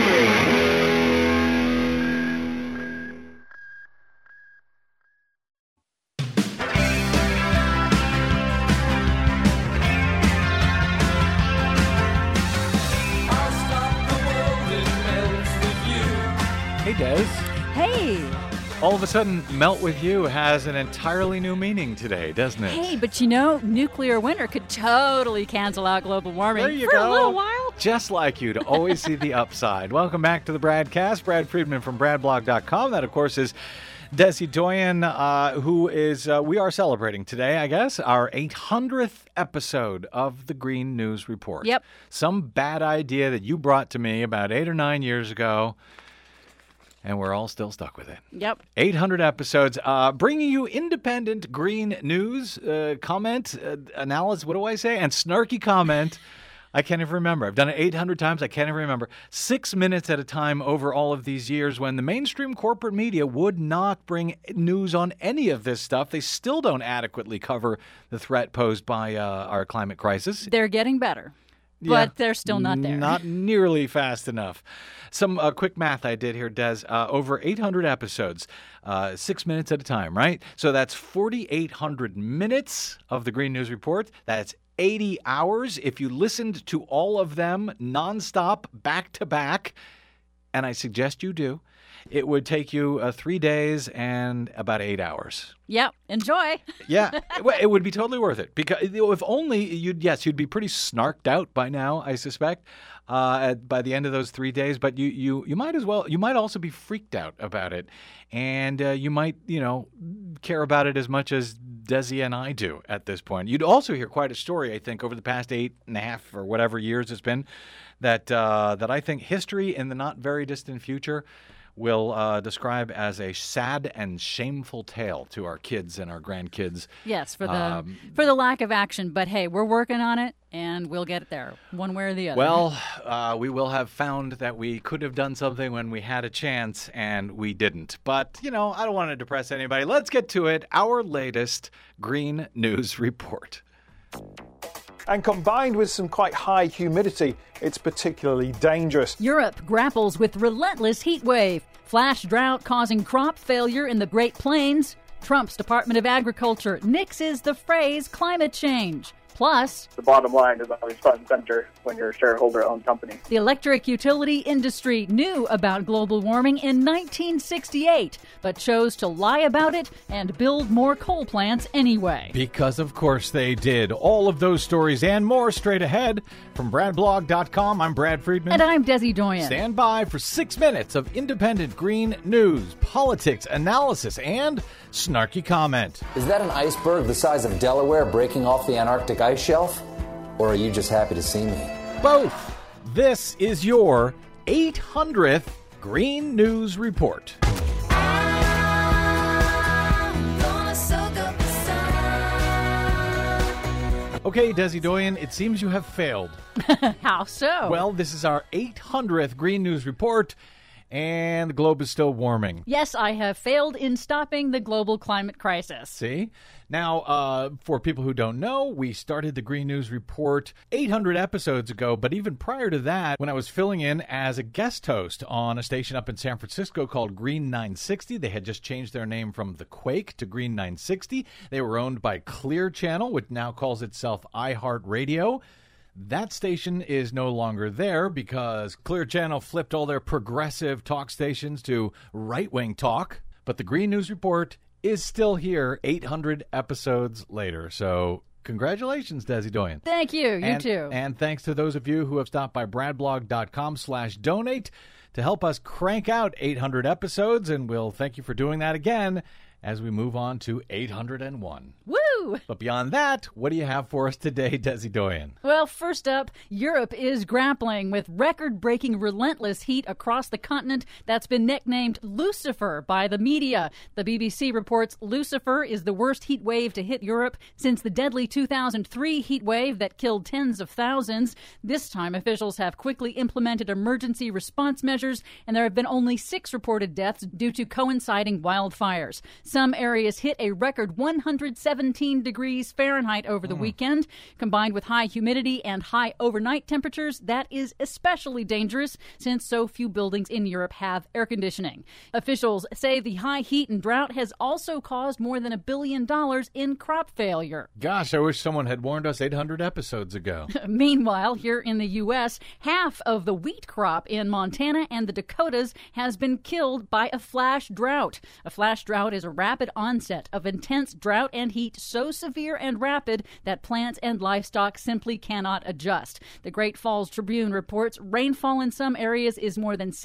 Hey, Des. Hey. All of a sudden, Melt With You has an entirely new meaning today, doesn't it? Hey, but nuclear winter could totally cancel out global warming there you for go. a little while. Just like you to always see the upside. Welcome back to the Bradcast. Brad Friedman from BradBlog.com. That, of course, is Desi Doyen, who is, we are celebrating today, I guess, our 800th episode of the Green News Report. Yep. Some bad idea that you brought to me about 8 or 9 years ago. And we're all still stuck with it. Yep. 800 episodes, bringing you independent green news, comment, analysis, what do I say? And snarky comment. I can't even remember. I've done it 800 times. I can't even remember. 6 minutes at a time over all of these years when the mainstream corporate media would not bring news on any of this stuff. They still don't adequately cover the threat posed by our climate crisis. They're getting better. But they're still not there. Not nearly fast enough. Some quick math I did here, Des. Over 800 episodes, 6 minutes at a time, right? So that's 4,800 minutes of the Green News Report. That's 80 hours. If you listened to all of them nonstop, back to back, and I suggest you do, it would take you 3 days and about 8 hours. Yep. Enjoy. Yeah. It would be totally worth it. Because if only you'd be pretty snarked out by now, I suspect, by the end of those 3 days. But you might as well, you might also be freaked out about it. And you might, care about it as much as Desi and I do at this point. You'd also hear quite a story, I think, over the past 8.5 or whatever years it's been, that I think history in the not very distant future will describe as a sad and shameful tale to our kids and our grandkids. Yes, for the lack of action. But hey, we're working on it, and we'll get there one way or the other. Well, we will have found that we could have done something when we had a chance, and we didn't. But, I don't want to depress anybody. Let's get to it. Our latest Green News Report. And combined with some quite high humidity, it's particularly dangerous. Europe grapples with relentless heat wave, flash drought causing crop failure in the Great Plains. Trump's Department of Agriculture nixes the phrase climate change. Plus, the bottom line is always front and center when you're a shareholder-owned company. The electric utility industry knew about global warming in 1968, but chose to lie about it and build more coal plants anyway. Because of course they did. All of those stories and more straight ahead. From BradBlog.com, I'm Brad Friedman. And I'm Desi Doyen. Stand by for 6 minutes of independent green news, politics, analysis, and snarky comment. Is that an iceberg the size of Delaware breaking off the Antarctic ice shelf? Or are you just happy to see me? Both. This is your 800th Green News Report. Okay, Desi Doyen, it seems you have failed. How so? Well, this is our 800th Green News Report, and the globe is still warming. Yes, I have failed in stopping the global climate crisis. See? Now, for people who don't know, we started the Green News Report 800 episodes ago, but even prior to that, when I was filling in as a guest host on a station up in San Francisco called Green 960, they had just changed their name from The Quake to Green 960. They were owned by Clear Channel, which now calls itself iHeartRadio. That station is no longer there because Clear Channel flipped all their progressive talk stations to right-wing talk. But the Green News Report is still here 800 episodes later. So congratulations, Desi Doyen. Thank you. You too. And thanks to those of you who have stopped by bradblog.com/donate to help us crank out 800 episodes. And we'll thank you for doing that again as we move on to 801. Woo! But beyond that, what do you have for us today, Desi Doyen? Well, first up, Europe is grappling with record-breaking relentless heat across the continent that's been nicknamed Lucifer by the media. The BBC reports Lucifer is the worst heat wave to hit Europe since the deadly 2003 heat wave that killed tens of thousands. This time, officials have quickly implemented emergency response measures, and there have been only 6 reported deaths due to coinciding wildfires. Some areas hit a record 117 degrees Fahrenheit over the weekend. Combined with high humidity and high overnight temperatures, that is especially dangerous since so few buildings in Europe have air conditioning. Officials say the high heat and drought has also caused more than $1 billion in crop failure. Gosh, I wish someone had warned us 800 episodes ago. Meanwhile, here in the U.S., half of the wheat crop in Montana and the Dakotas has been killed by a flash drought. A flash drought is a rapid onset of intense drought and heat so severe and rapid that plants and livestock simply cannot adjust. The Great Falls Tribune reports rainfall in some areas is more than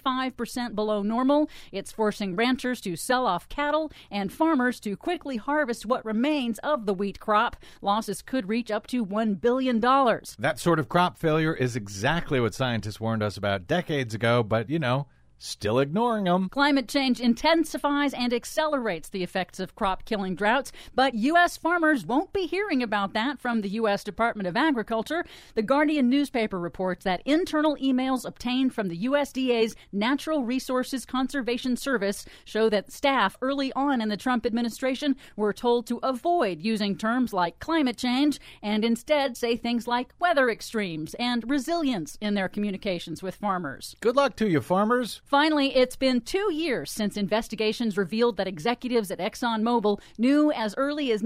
75% below normal. It's forcing ranchers to sell off cattle and farmers to quickly harvest what remains of the wheat crop. Losses could reach up to $1 billion. That sort of crop failure is exactly what scientists warned us about decades ago, but, still ignoring them. Climate change intensifies and accelerates the effects of crop-killing droughts, but U.S. farmers won't be hearing about that from the U.S. Department of Agriculture. The Guardian newspaper reports that internal emails obtained from the USDA's Natural Resources Conservation Service show that staff early on in the Trump administration were told to avoid using terms like climate change and instead say things like weather extremes and resilience in their communications with farmers. Good luck to you, farmers. Finally, it's been 2 years since investigations revealed that executives at ExxonMobil knew as early as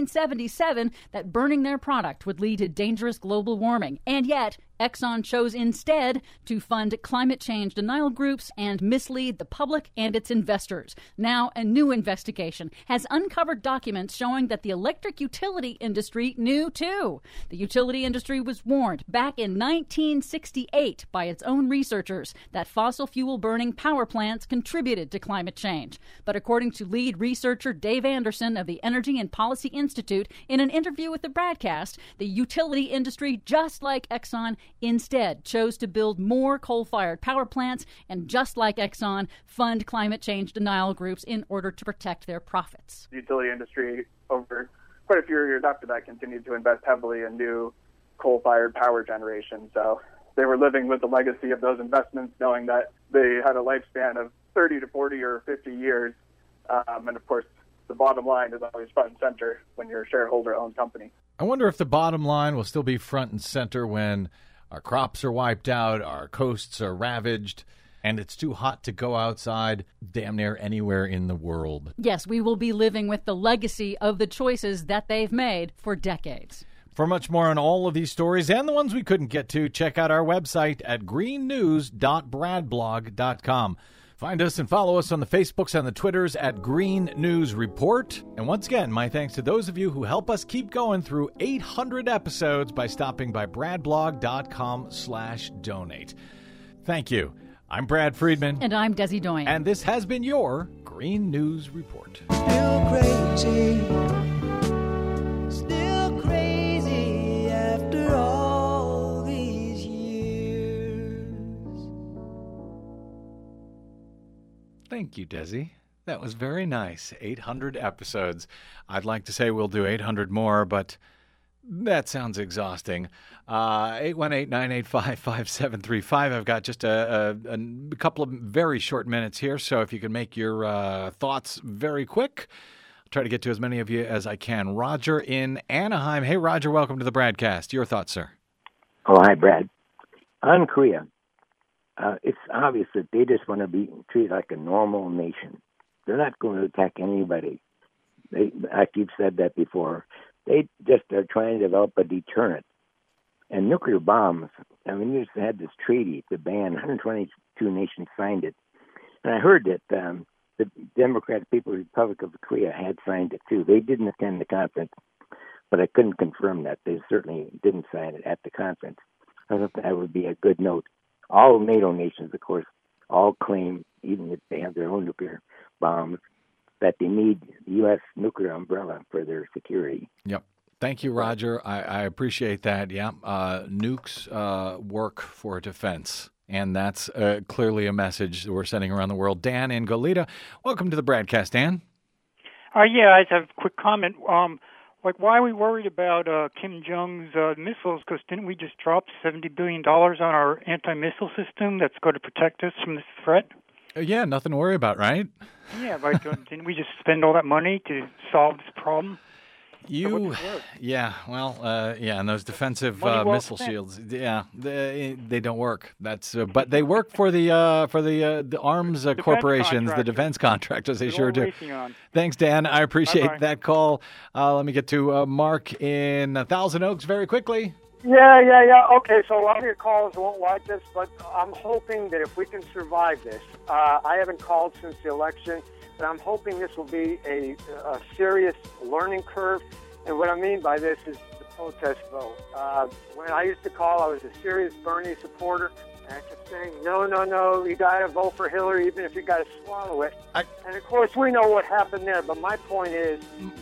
1977 that burning their product would lead to dangerous global warming. And yet, Exxon chose instead to fund climate change denial groups and mislead the public and its investors. Now, a new investigation has uncovered documents showing that the electric utility industry knew too. The utility industry was warned back in 1968 by its own researchers that fossil fuel burning power plants contributed to climate change. But according to lead researcher Dave Anderson of the Energy and Policy Institute, in an interview with the broadcast, the utility industry, just like Exxon, instead chose to build more coal-fired power plants and, just like Exxon, fund climate change denial groups in order to protect their profits. The utility industry, over quite a few years after that, continued to invest heavily in new coal-fired power generation. So they were living with the legacy of those investments, knowing that they had a lifespan of 30 to 40 or 50 years. And, of course, the bottom line is always front and center when you're a shareholder-owned company. I wonder if the bottom line will still be front and center when our crops are wiped out, our coasts are ravaged, and it's too hot to go outside damn near anywhere in the world. Yes, we will be living with the legacy of the choices that they've made for decades. For much more on all of these stories and the ones we couldn't get to, check out our website at greennews.bradblog.com. Find us and follow us on the Facebooks and the Twitters at Green News Report. And once again, my thanks to those of you who help us keep going through 800 episodes by stopping by bradblog.com/donate. Thank you. I'm Brad Friedman. And I'm Desi Doyen. And this has been your Green News Report. Still crazy. Still crazy after all these years. Thank you, Desi. That was very nice. 800 episodes. I'd like to say we'll do 800 more, but That sounds exhausting. 818-985-5735. I've got just a couple of very short minutes here, so if you can make your thoughts very quick, I'll try to get to as many of you as I can. Roger in Anaheim. Hey, Roger, welcome to the Bradcast. Your thoughts, sir? Oh, hi, Brad. On Korea, it's obvious that they just want to be treated like a normal nation. They're not going to attack anybody. Like you've said that before. They just are trying to develop a deterrent. And nuclear bombs, I mean, you just had this treaty to ban, 122 nations signed it. And I heard that the Democratic People's Republic of Korea had signed it too. They didn't attend the conference, but I couldn't confirm that. They certainly didn't sign it at the conference. I thought that would be a good note. All NATO nations, of course, all claim, even if they have their own nuclear bombs, that they need the U.S. nuclear umbrella for their security. Yep. Thank you, Roger. I appreciate that. Yeah. Nukes work for defense. And that's clearly a message that we're sending around the world. Dan in Goleta, welcome to the Bradcast, Dan. Yeah, I just have a quick comment. Why are we worried about Kim Jong's missiles? Because didn't we just drop $70 billion on our anti-missile system that's going to protect us from this threat? Yeah, nothing to worry about, right? Yeah, but didn't we just spend all that money to solve this problem? And those defensive missile shields, they don't work. That's but they work for the arms corporations, the defense contractors. They sure do. Thanks, Dan. I appreciate that call. Let me get to Mark in Thousand Oaks very quickly. Yeah. Okay, so a lot of your callers won't like this, but I'm hoping that if we can survive this, I haven't called since the election, but I'm hoping this will be a serious learning curve. And what I mean by this is the protest vote. When I used to call, I was a serious Bernie supporter, and I kept saying, no, you got to vote for Hillary, even if you got to swallow it. And of course, we know what happened there, but my point is...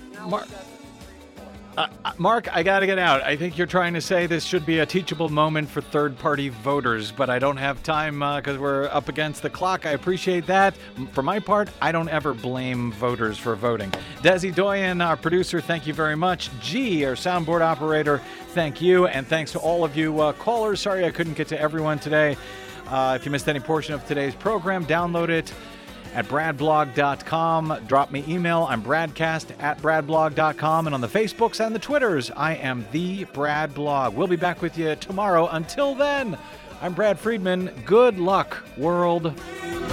Mark, I got to get out. I think you're trying to say this should be a teachable moment for third-party voters, but I don't have time because we're up against the clock. I appreciate that. For my part, I don't ever blame voters for voting. Desi Doyen, our producer, thank you very much. G, our soundboard operator, thank you. And thanks to all of you callers. Sorry I couldn't get to everyone today. If you missed any portion of today's program, download it at bradblog.com. Drop me email. I'm bradcast@bradblog.com. And on the Facebooks and the Twitters, I am the Brad Blog. We'll be back with you tomorrow. Until then, I'm Brad Friedman. Good luck, world.